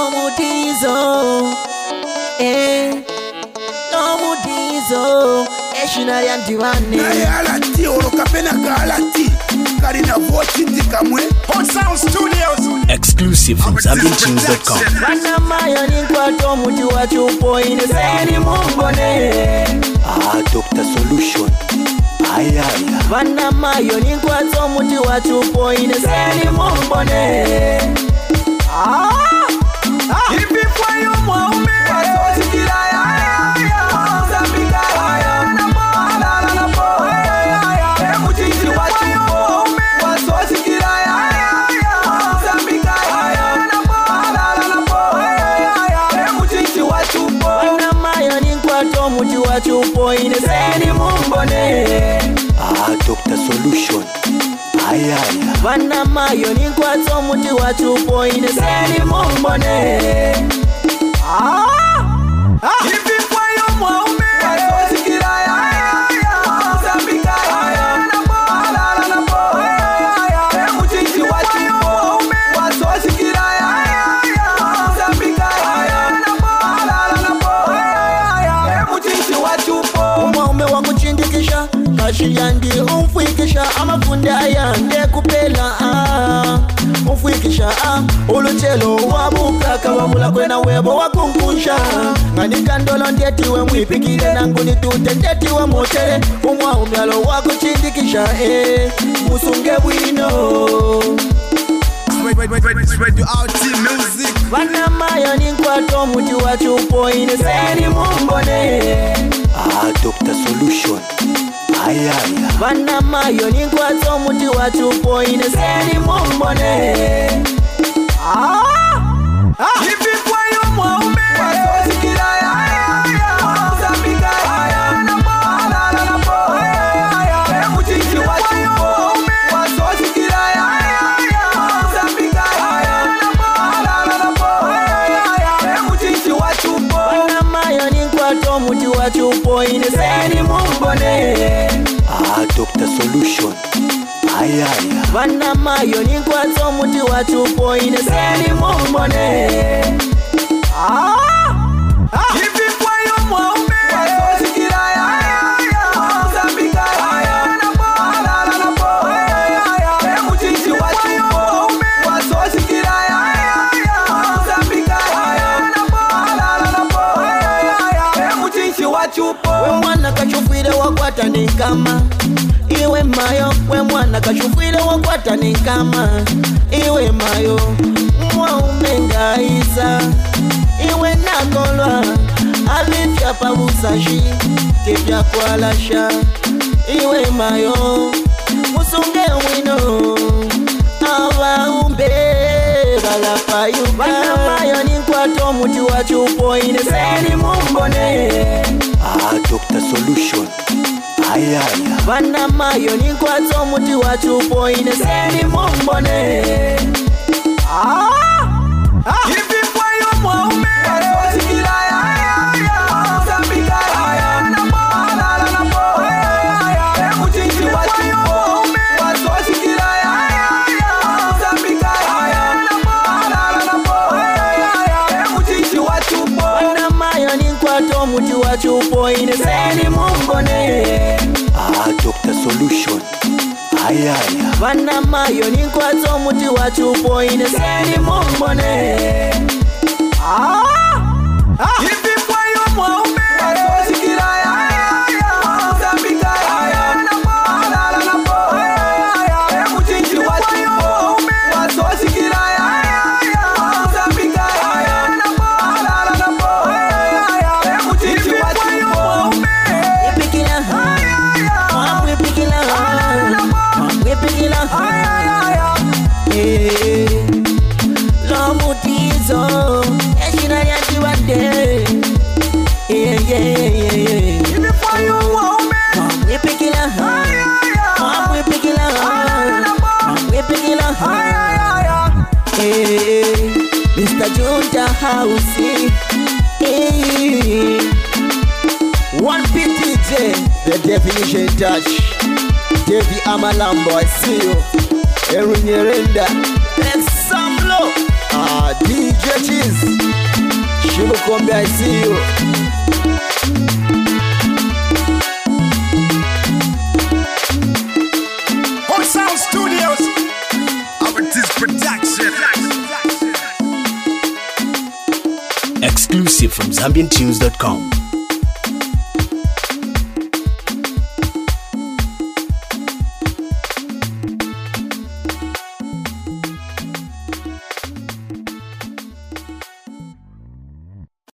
No Mudizo, no Mudizo, Eshinari and Divane. Alati, Orokapena Galati, Karina Vochiti Kamwe, Hot Sound Studios. Exclusive from ZambianTunes.com. Wana mayoni kwa tomuti wa chupo ineseni mumbone. Dr. Solution. Aya. Wana mayoni kwa tomuti wa chupo ineseni mumbone. Hivi kwa yu mwaume wasosi kila ya Zambika ya na mwana na po Emuchichi wa chupo wasosi kila ya Zambika ya na mwana na po Emuchichi wa chupo wana mayoni kwa tomuti wa chupo ineseni mumbone. Dr. Solution. Aya. Wana mayoni kwa tomuti wa chupo ineseni mumbone. Hivi kwa yu mwaume wasosi kila ya Zambika ya na mwana na po Emuchichi wa chupo wasosi kila ya Zambika ya na mwana na po Emuchichi wa chupo mwaume wa kuchindikisha kashi yangi umfuikisha amafunda yange kupela umfuikisha uluchelo wabuka kawamula kwena webo wakunkusha nganika ndolo ndetiwe mwipikile nangu nitute ndetiwe motere umwa umyalo wakuchindikisha musunge bwino. Spread you out team music. Wana mayoni kwa tomuti wa chupo ineseni mumbone. Dr. Solution. Aya. Wana mayoni kwa tomuti wa chupo ineseni mumbone. Hivi kwa yu mwaume wasosi kila ya Zambika ya na mwana na po Emuchichi wa chupo wasosi kila ya Zambika ya na mwana na po Emuchichi wa chupo wana mayoni kwa tomuti wa chupo ineseni mumbone. Dr. Solution. Aya. Wana mayoni kwa tomuti wa chupo ineseni mumbone. Hivi kwa yu mwaume wasosi kila ya Zambika ya na mwana na po Emuchichi wa chupo wasosi kila ya Zambika ya na mwana na po Emuchichi wa chupo we mwana kachufire wakwata ni kama iwe mayo we mwana kachufire wakwata ni kama iwe mayo mwaume ngaisa iwe nakolwa alifya pabusashi tipya kwalasha iwe mayo musunge wino abaumbe balapayuba wana mayoni kwa tomuti wa chupo ineseni mumbone. Dr. Solution. Aya. Wana mayoni kwa tomuti wa chupo ineseni mumbone. Hivi kwa yu mwaume wasosi kila ya Zambika ya na mwana na po Emuchichi wa chupo wasosi kila ya Zambika ya na mwana na po Emuchichi wa chupo wana mayoni kwa tomuti wa chupo ineseni mumbone. Dr. Solution. Aya. Wana mayoni kwa tomuti wa chupo ineseni mumbone. Hivi kwa yu mwaume wasosi kila ya Zambika ya na mwana na po Emuchichi wa chupo wasosi kila ya Zambika ya na mwana na po Emuchichi wa chupo ipikila mwapwipikila mwapwipikila no Mudizo Eshinari and Divane. Hivi kwa yu mwaume mwapwipikila mwapwipikila mwapwipikila Mr. Junta House. One PTJ, the definition touch. Devi Amalambo, I see you. Erin Yerenda, and some low. DJ Cheese. Pombe I see you. Hot Sound Studios. Aventis Production. Exclusive from ZambianTunes.com.